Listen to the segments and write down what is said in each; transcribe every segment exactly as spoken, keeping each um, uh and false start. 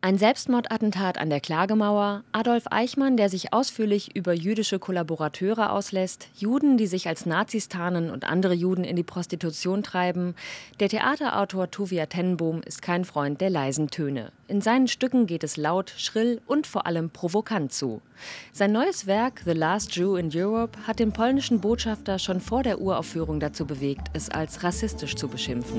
Ein Selbstmordattentat an der Klagemauer, Adolf Eichmann, der sich ausführlich über jüdische Kollaborateure auslässt, Juden, die sich als Nazis tarnen und andere Juden in die Prostitution treiben. Der Theaterautor Tuvia Tenboom ist kein Freund der leisen Töne. In seinen Stücken geht es laut, schrill und vor allem provokant zu. Sein neues Werk The Last Jew in Europe hat den polnischen Botschafter schon vor der Uraufführung dazu bewegt, es als rassistisch zu beschimpfen.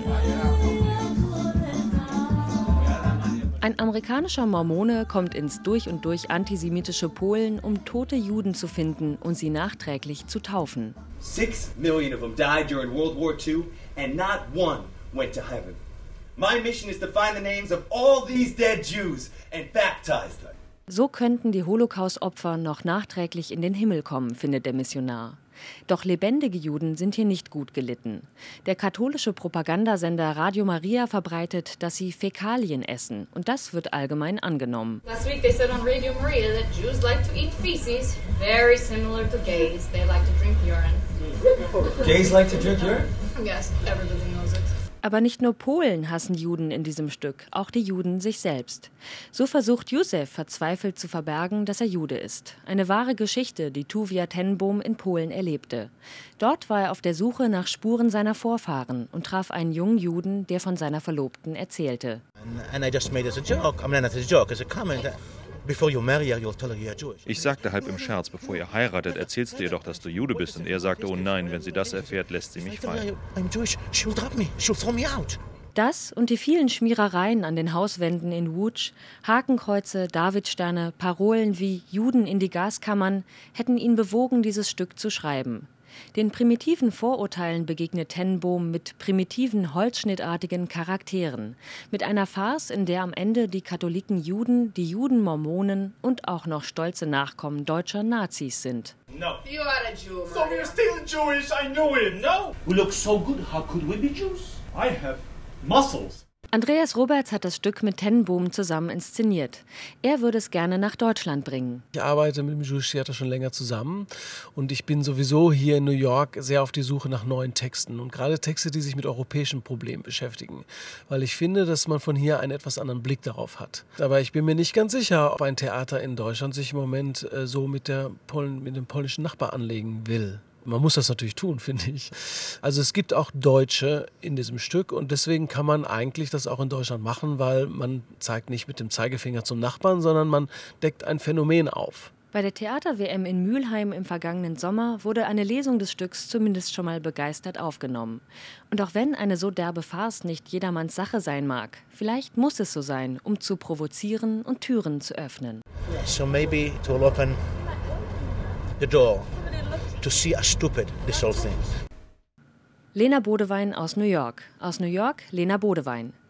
Ein amerikanischer Mormone kommt ins durch und durch antisemitische Polen, um tote Juden zu finden und sie nachträglich zu taufen. Six million of them died during World War Two and not one went to heaven. My mission is to find the names of all these dead Jews and baptize them. So könnten die Holocaust-Opfer noch nachträglich in den Himmel kommen, findet der Missionar. Doch lebendige Juden sind hier nicht gut gelitten. Der katholische Propagandasender Radio Maria verbreitet, dass sie Fäkalien essen. Und das wird allgemein angenommen. Last week they said on Radio Maria that Jews like to eat feces, very similar to gays. They like to drink urine. Gays like to drink urine? Yes, everybody knows it. Aber nicht nur Polen hassen Juden in diesem Stück, auch die Juden sich selbst. So versucht Józef verzweifelt zu verbergen, dass er Jude ist. Eine wahre Geschichte, die Tuvia Tenboom in Polen erlebte. Dort war er auf der Suche nach Spuren seiner Vorfahren und traf einen jungen Juden, der von seiner Verlobten erzählte. And I just made it as a joke. I mean, not as a joke, as a comment. Before you marry her, you'll tell her you're Jewish. Ich sagte halb im Scherz, bevor ihr heiratet, erzählst du ihr doch, dass du Jude bist. Und er sagte, oh nein, wenn sie das erfährt, lässt sie mich fallen. I'm Jewish. She'll drop me. She'll throw me out. Das und die vielen Schmierereien an den Hauswänden in Łódź, Hakenkreuze, Davidsterne, Parolen wie Juden in die Gaskammern hätten ihn bewogen, dieses Stück zu schreiben. Den primitiven Vorurteilen begegnet Tenboom mit primitiven, holzschnittartigen Charakteren. Mit einer Farce, in der am Ende die Katholiken Juden, die Juden Mormonen und auch noch stolze Nachkommen deutscher Nazis sind. No. You are a Jew, So we're still Jewish, I knew it, no? We look so good, how could we be Jews? I have muscles. Andreas Roberts hat das Stück mit Tenboom zusammen inszeniert. Er würde es gerne nach Deutschland bringen. Ich arbeite mit dem Jewish Theater schon länger zusammen und ich bin sowieso hier in New York sehr auf die Suche nach neuen Texten und gerade Texte, die sich mit europäischen Problemen beschäftigen, weil ich finde, dass man von hier einen etwas anderen Blick darauf hat. Aber ich bin mir nicht ganz sicher, ob ein Theater in Deutschland sich im Moment äh, so mit, der Polen, mit dem polnischen Nachbar anlegen will. Man muss das natürlich tun, finde ich. Also es gibt auch Deutsche in diesem Stück und deswegen kann man eigentlich das auch in Deutschland machen, weil man zeigt nicht mit dem Zeigefinger zum Nachbarn, sondern man deckt ein Phänomen auf. Bei der Theater-W M in Mülheim im vergangenen Sommer wurde eine Lesung des Stücks zumindest schon mal begeistert aufgenommen. Und auch wenn eine so derbe Farce nicht jedermanns Sache sein mag, vielleicht muss es so sein, um zu provozieren und Türen zu öffnen. So maybe it will open the door to see how stupid this whole thing is. Lena Bodewein aus New York. Aus New York, Lena Bodewein.